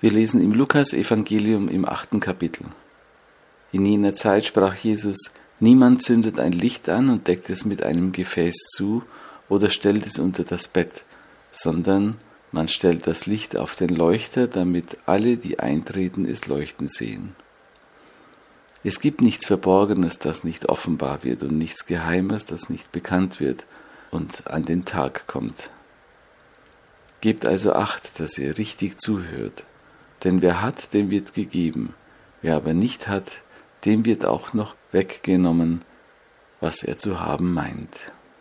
Wir lesen im Lukas-Evangelium im 8. Kapitel. In jener Zeit sprach Jesus: Niemand zündet ein Licht an und deckt es mit einem Gefäß zu oder stellt es unter das Bett, sondern man stellt das Licht auf den Leuchter, damit alle, die eintreten, es leuchten sehen. Es gibt nichts Verborgenes, das nicht offenbar wird, und nichts Geheimes, das nicht bekannt wird und an den Tag kommt. Gebt also Acht, dass ihr richtig zuhört. Denn wer hat, dem wird gegeben. Wer aber nicht hat, dem wird auch noch weggenommen, was er zu haben meint.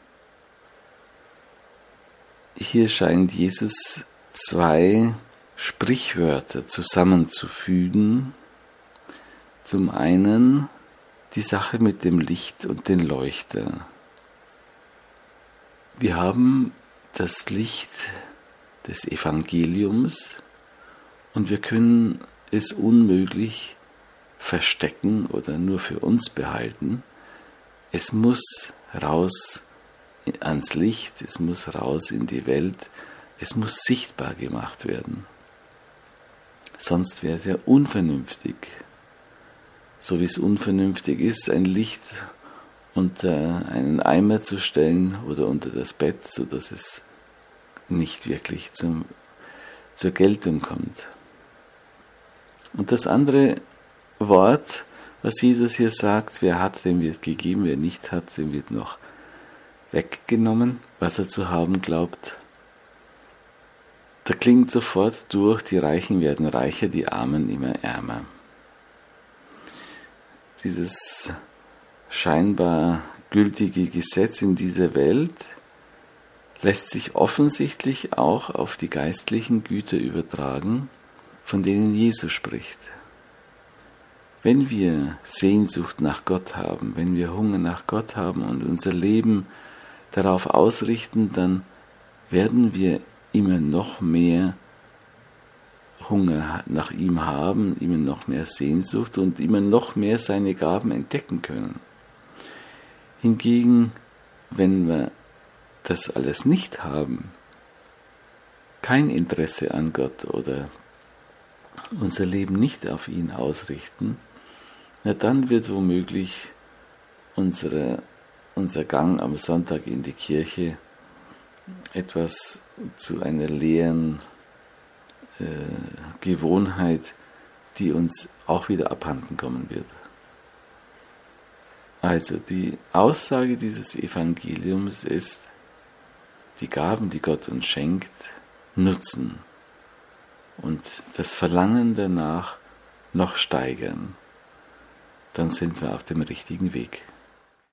Hier scheint Jesus zwei Sprichwörter zusammenzufügen. Zum einen die Sache mit dem Licht und den Leuchter. Wir haben das Licht des Evangeliums und wir können es unmöglich verstecken oder nur für uns behalten. Es muss raus ans Licht, es muss raus in die Welt, es muss sichtbar gemacht werden. Sonst wäre es ja unvernünftig. So wie es unvernünftig ist, ein Licht unter einen Eimer zu stellen oder unter das Bett, sodass es nicht wirklich zur Geltung kommt. Und das andere Wort, was Jesus hier sagt: Wer hat, dem wird gegeben, wer nicht hat, dem wird noch weggenommen, was er zu haben glaubt. Da klingt sofort durch: Die Reichen werden reicher, die Armen immer ärmer. Dieses scheinbar gültige Gesetz in dieser Welt lässt sich offensichtlich auch auf die geistlichen Güter übertragen, von denen Jesus spricht. Wenn wir Sehnsucht nach Gott haben, wenn wir Hunger nach Gott haben und unser Leben darauf ausrichten, dann werden wir immer noch mehr Hunger nach ihm haben, immer noch mehr Sehnsucht und immer noch mehr seine Gaben entdecken können. Hingegen, wenn wir das alles nicht haben, kein Interesse an Gott oder unser Leben nicht auf ihn ausrichten, na dann wird womöglich unser Gang am Sonntag in die Kirche etwas zu einer leeren Gewohnheit, die uns auch wieder abhanden kommen wird. Also die Aussage dieses Evangeliums ist: Die Gaben, die Gott uns schenkt, nutzen und das Verlangen danach noch steigern. Dann sind wir auf dem richtigen Weg.